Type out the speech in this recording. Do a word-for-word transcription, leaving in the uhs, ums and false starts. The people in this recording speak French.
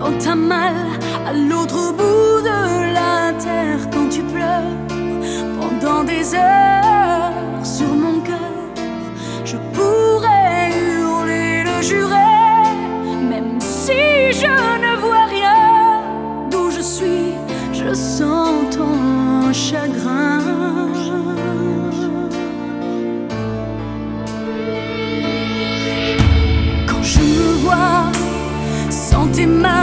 quand t'as mal, à l'autre bout de la terre, quand tu pleures pendant des heures sur mon cœur, je pourrais hurler, le jurer, même si je ne vois rien. D'où je suis, je sens ton chagrin. Quand je me vois sans tes mains